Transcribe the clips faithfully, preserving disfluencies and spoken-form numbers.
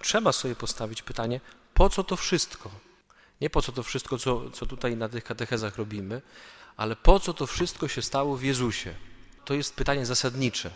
trzeba sobie postawić pytanie, po co to wszystko? Nie po co to wszystko, co, co tutaj na tych katechezach robimy, ale po co to wszystko się stało w Jezusie? To jest pytanie zasadnicze.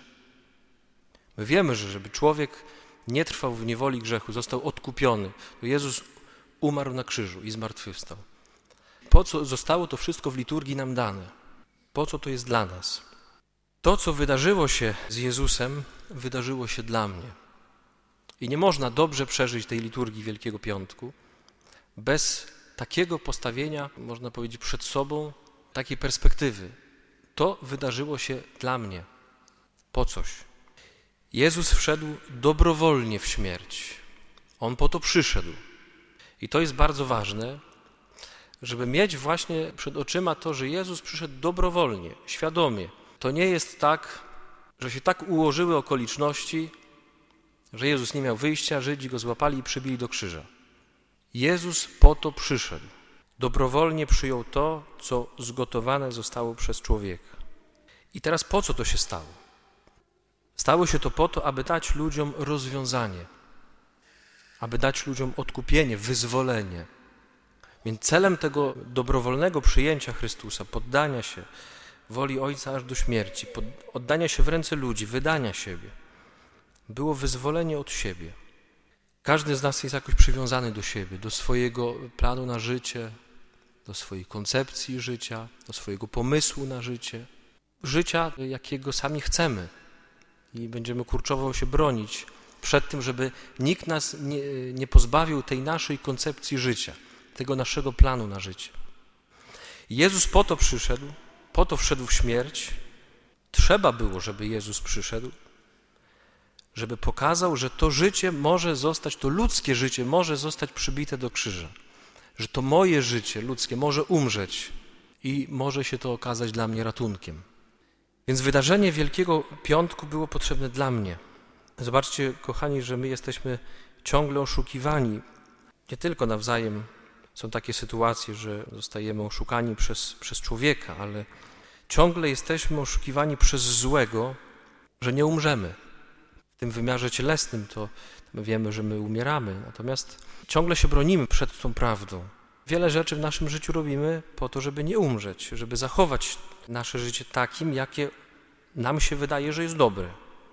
My wiemy, że żeby człowiek nie trwał w niewoli grzechu, został odkupiony, to Jezus umarł na krzyżu i zmartwychwstał. Po co zostało to wszystko w liturgii nam dane? Po co to jest dla nas? To, co wydarzyło się z Jezusem, wydarzyło się dla mnie. I nie można dobrze przeżyć tej liturgii Wielkiego Piątku bez takiego postawienia, można powiedzieć, przed sobą, takiej perspektywy. To wydarzyło się dla mnie. Po coś. Jezus wszedł dobrowolnie w śmierć. On po to przyszedł. I to jest bardzo ważne, żeby mieć właśnie przed oczyma to, że Jezus przyszedł dobrowolnie, świadomie. To nie jest tak, że się tak ułożyły okoliczności, że Jezus nie miał wyjścia, Żydzi go złapali i przybili do krzyża. Jezus po to przyszedł. Dobrowolnie przyjął to, co zgotowane zostało przez człowieka. I teraz po co to się stało? Stało się to po to, aby dać ludziom rozwiązanie, aby dać ludziom odkupienie, wyzwolenie. Więc celem tego dobrowolnego przyjęcia Chrystusa, poddania się woli Ojca aż do śmierci, oddania się w ręce ludzi, wydania siebie, było wyzwolenie od siebie. Każdy z nas jest jakoś przywiązany do siebie, do swojego planu na życie, do swojej koncepcji życia, do swojego pomysłu na życie, życia, jakiego sami chcemy i będziemy kurczowo się bronić przed tym, żeby nikt nas nie, nie pozbawił tej naszej koncepcji życia, tego naszego planu na życie. Jezus po to przyszedł, po to wszedł w śmierć. Trzeba było, żeby Jezus przyszedł, żeby pokazał, że to życie może zostać, to ludzkie życie może zostać przybite do krzyża, że to moje życie ludzkie może umrzeć i może się to okazać dla mnie ratunkiem. Więc wydarzenie Wielkiego Piątku było potrzebne dla mnie. Zobaczcie, kochani, że my jesteśmy ciągle oszukiwani. Nie tylko nawzajem są takie sytuacje, że zostajemy oszukani przez, przez człowieka, ale ciągle jesteśmy oszukiwani przez złego, że nie umrzemy. W tym wymiarze cielesnym to my wiemy, że my umieramy, natomiast ciągle się bronimy przed tą prawdą. Wiele rzeczy w naszym życiu robimy po to, żeby nie umrzeć, żeby zachować nasze życie takim, jakie nam się wydaje, że jest dobre.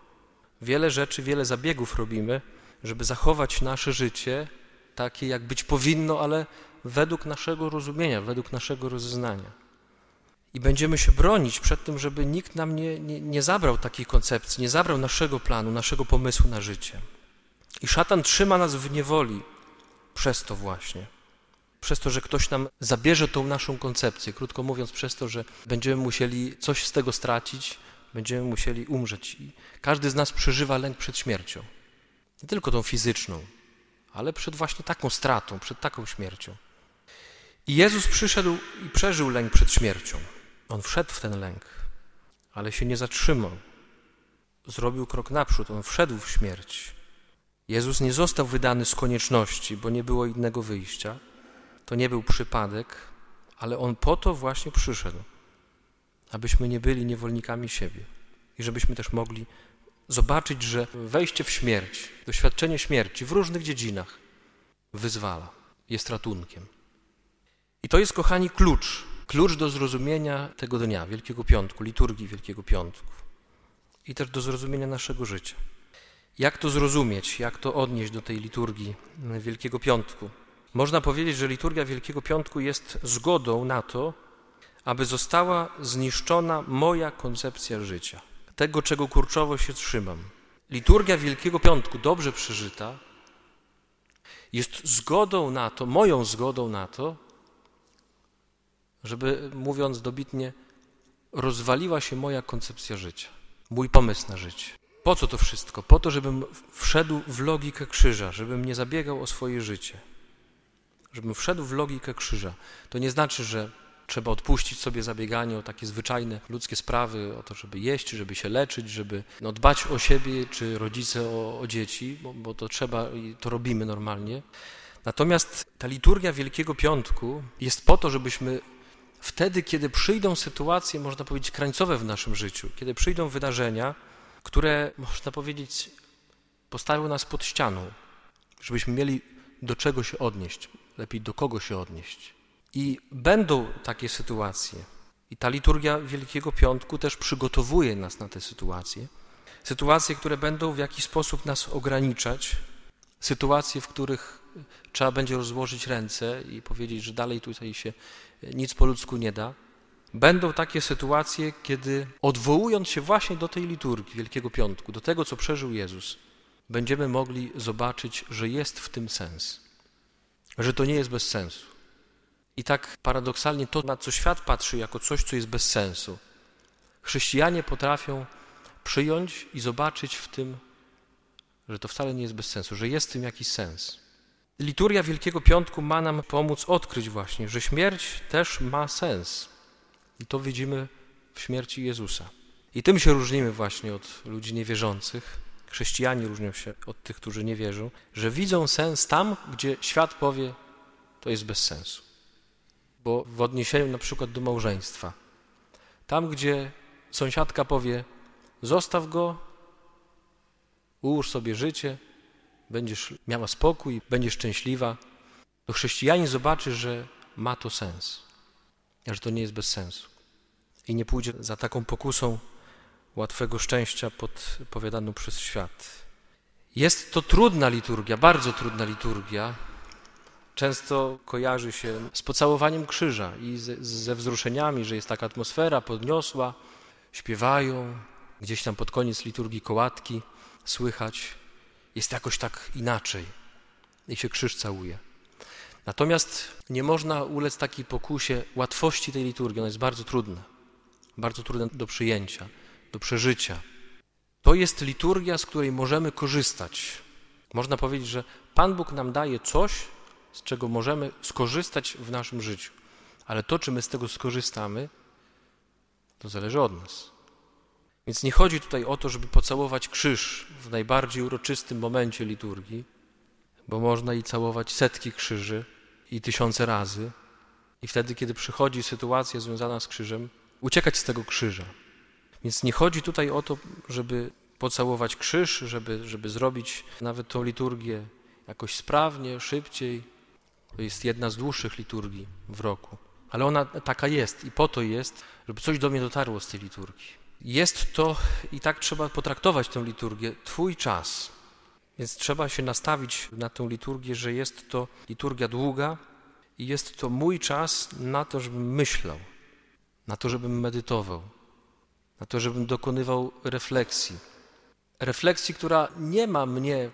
Wiele rzeczy, wiele zabiegów robimy, żeby zachować nasze życie takie, jak być powinno, ale według naszego rozumienia, według naszego rozeznania. I będziemy się bronić przed tym, żeby nikt nam nie, nie, nie zabrał takiej koncepcji, nie zabrał naszego planu, naszego pomysłu na życie. I szatan trzyma nas w niewoli przez to właśnie. Przez to, że ktoś nam zabierze tą naszą koncepcję, krótko mówiąc, przez to, że będziemy musieli coś z tego stracić, będziemy musieli umrzeć. I każdy z nas przeżywa lęk przed śmiercią. Nie tylko tą fizyczną, ale przed właśnie taką stratą, przed taką śmiercią. I Jezus przyszedł i przeżył lęk przed śmiercią. On wszedł w ten lęk, ale się nie zatrzymał. Zrobił krok naprzód, on wszedł w śmierć. Jezus nie został wydany z konieczności, bo nie było innego wyjścia. To nie był przypadek, ale on po to właśnie przyszedł, abyśmy nie byli niewolnikami siebie i żebyśmy też mogli zobaczyć, że wejście w śmierć, doświadczenie śmierci w różnych dziedzinach wyzwala, jest ratunkiem. I to jest, kochani, klucz, klucz do zrozumienia tego dnia, Wielkiego Piątku, liturgii Wielkiego Piątku i też do zrozumienia naszego życia. Jak to zrozumieć, jak to odnieść do tej liturgii Wielkiego Piątku? Można powiedzieć, że liturgia Wielkiego Piątku jest zgodą na to, aby została zniszczona moja koncepcja życia, tego, czego kurczowo się trzymam. Liturgia Wielkiego Piątku, dobrze przeżyta, jest zgodą na to, moją zgodą na to, żeby, mówiąc dobitnie, rozwaliła się moja koncepcja życia, mój pomysł na życie. Po co to wszystko? Po to, żebym wszedł w logikę krzyża, żebym nie zabiegał o swoje życie, żebym wszedł w logikę krzyża. To nie znaczy, że trzeba odpuścić sobie zabieganie o takie zwyczajne ludzkie sprawy, o to, żeby jeść, żeby się leczyć, żeby no, dbać o siebie, czy rodzice o, o dzieci, bo, bo to trzeba i to robimy normalnie. Natomiast ta liturgia Wielkiego Piątku jest po to, żebyśmy wtedy, kiedy przyjdą sytuacje, można powiedzieć, krańcowe w naszym życiu, kiedy przyjdą wydarzenia, które, można powiedzieć, postawią nas pod ścianą, żebyśmy mieli do czego się odnieść, lepiej do kogo się odnieść. I będą takie sytuacje. I ta liturgia Wielkiego Piątku też przygotowuje nas na te sytuacje. Sytuacje, które będą w jakiś sposób nas ograniczać. Sytuacje, w których trzeba będzie rozłożyć ręce i powiedzieć, że dalej tutaj się nic po ludzku nie da. Będą takie sytuacje, kiedy odwołując się właśnie do tej liturgii Wielkiego Piątku, do tego, co przeżył Jezus, będziemy mogli zobaczyć, że jest w tym sens, że to nie jest bez sensu. I tak paradoksalnie to, na co świat patrzy jako coś, co jest bez sensu, chrześcijanie potrafią przyjąć i zobaczyć w tym, że to wcale nie jest bez sensu, że jest w tym jakiś sens. Liturgia Wielkiego Piątku ma nam pomóc odkryć właśnie, że śmierć też ma sens. I to widzimy w śmierci Jezusa. I tym się różnimy właśnie od ludzi niewierzących. Chrześcijanie różnią się od tych, którzy nie wierzą, że widzą sens tam, gdzie świat powie, to jest bez sensu. Bo w odniesieniu na przykład do małżeństwa, tam, gdzie sąsiadka powie, zostaw go, ułóż sobie życie, będziesz miała spokój, będziesz szczęśliwa, to chrześcijanin zobaczy, że ma to sens, że to nie jest bez sensu i nie pójdzie za taką pokusą łatwego szczęścia podpowiadaną przez świat. Jest to trudna liturgia, bardzo trudna liturgia. Często kojarzy się z pocałowaniem krzyża i ze, ze wzruszeniami, że jest taka atmosfera podniosła, śpiewają, gdzieś tam pod koniec liturgii kołatki słychać. Jest jakoś tak inaczej i się krzyż całuje. Natomiast nie można ulec takiej pokusie łatwości tej liturgii. Ona jest bardzo trudna, bardzo trudna do przyjęcia, do przeżycia. To jest liturgia, z której możemy korzystać. Można powiedzieć, że Pan Bóg nam daje coś, z czego możemy skorzystać w naszym życiu. Ale to, czy my z tego skorzystamy, to zależy od nas. Więc nie chodzi tutaj o to, żeby pocałować krzyż w najbardziej uroczystym momencie liturgii, bo można i całować setki krzyży i tysiące razy. I wtedy, kiedy przychodzi sytuacja związana z krzyżem, uciekać z tego krzyża. Więc nie chodzi tutaj o to, żeby pocałować krzyż, żeby, żeby zrobić nawet tą liturgię jakoś sprawnie, szybciej. To jest jedna z dłuższych liturgii w roku. Ale ona taka jest i po to jest, żeby coś do mnie dotarło z tej liturgii. Jest to, i tak trzeba potraktować tę liturgię, Twój czas. Więc trzeba się nastawić na tę liturgię, że jest to liturgia długa i jest to mój czas na to, żebym myślał, na to, żebym medytował, na to, żebym dokonywał refleksji. Refleksji, która nie ma mnie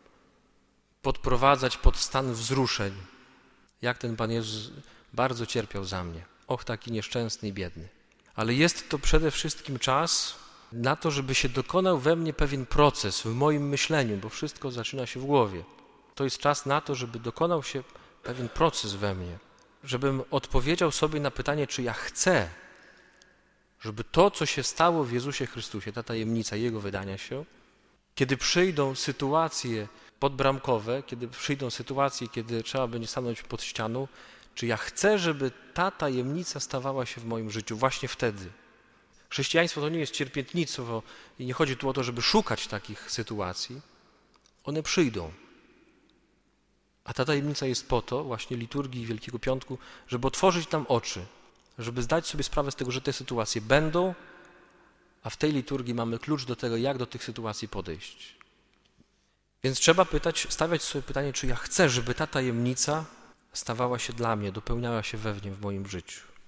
podprowadzać pod stan wzruszeń, jak ten Pan Jezus bardzo cierpiał za mnie. Och, taki nieszczęsny i biedny. Ale jest to przede wszystkim czas na to, żeby się dokonał we mnie pewien proces w moim myśleniu, bo wszystko zaczyna się w głowie. To jest czas na to, żeby dokonał się pewien proces we mnie, żebym odpowiedział sobie na pytanie, czy ja chcę, żeby to, co się stało w Jezusie Chrystusie, ta tajemnica Jego wydania się, kiedy przyjdą sytuacje podbramkowe, kiedy przyjdą sytuacje, kiedy trzeba będzie stanąć pod ścianą, czy ja chcę, żeby ta tajemnica stawała się w moim życiu właśnie wtedy. Chrześcijaństwo to nie jest cierpiętnictwo i nie chodzi tu o to, żeby szukać takich sytuacji. One przyjdą. A ta tajemnica jest po to, właśnie liturgii Wielkiego Piątku, żeby otworzyć nam oczy, żeby zdać sobie sprawę z tego, że te sytuacje będą, a w tej liturgii mamy klucz do tego, jak do tych sytuacji podejść. Więc trzeba pytać, stawiać sobie pytanie, czy ja chcę, żeby ta tajemnica stawała się dla mnie, dopełniała się we mnie w moim życiu.